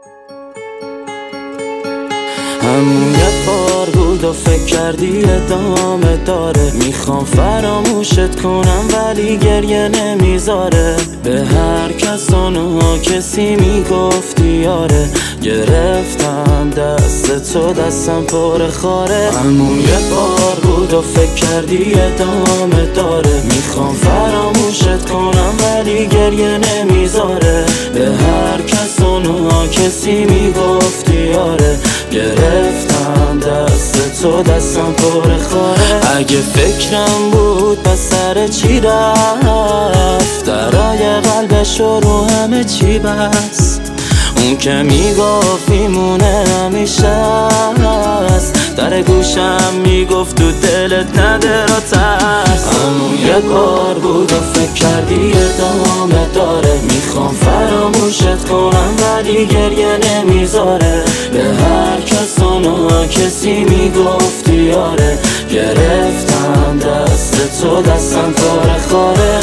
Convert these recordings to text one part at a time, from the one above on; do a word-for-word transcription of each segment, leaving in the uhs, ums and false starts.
همون یه بار بود و فکر کردی ادامه داره. میخوام فراموشت کنم ولی گریه نمیذاره. به هر کس اونها کسی میگفتی یاره. گرفتم دست تو دستم پر خاره. همون یه بار بود و فکر کردی ادامه داره. میخوام فراموشت کنم ولی گریه نمیذاره. به هر کس اونها کسی میگفتی یاره. گرفتم دست تو دستم پر خاره. اگه فکرم بود پس سر چی رفت؟ درای قلبش رو همه چی بست. اون که میگفت میمونه همیشه است. در گوشم میگفت تو دلت نده را ترس. همون یه بار بود و فکر کردی ادامه داره. میخوام فراموشت کنم ولی گریه نمیذاره. به هر کس اونها کسی میگفتی یاره. گرفتم دست تو دستم پر خاره.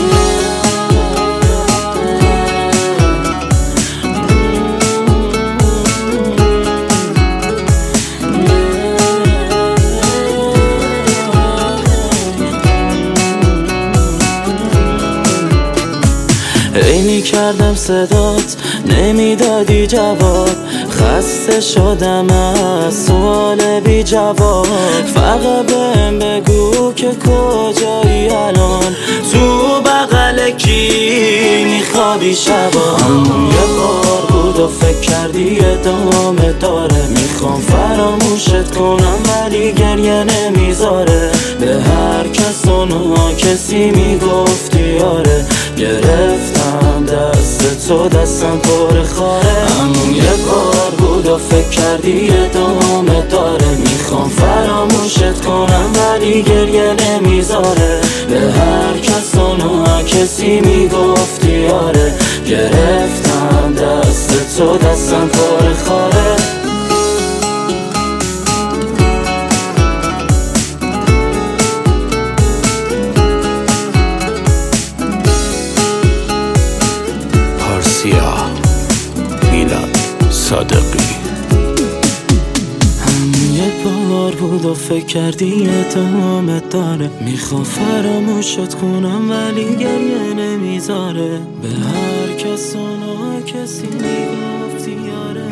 اینی کردم صدات نمیدادی جواب. خسته شدم از سوال بی جواب. فقط بهم بگو که کجایی الان. تو بغل کی میخوابی شبا؟ همون یه بار بود و فکر کردی ادامه داره. میخوام فراموشت کنم ولی گریه نمیذاره. به هر کس اونها کسی میگفتی یاره. گرفتم دست تو دستم پر خاره. همون یه بار بود و فکر کردی ادامه داره. میخوام فراموشت کنم ولی گریه نمیذاره. به هر کس اونها کسی میگفتی یاره. گرفتم دست تو دستم پر خاره. میلاد صادقی. همون یه بار بود و فکر کردی ادامه داره. میخوام فراموشت کنم ولی گریه نمیذاره. به هر کس اونها کسی میگفتی یاره.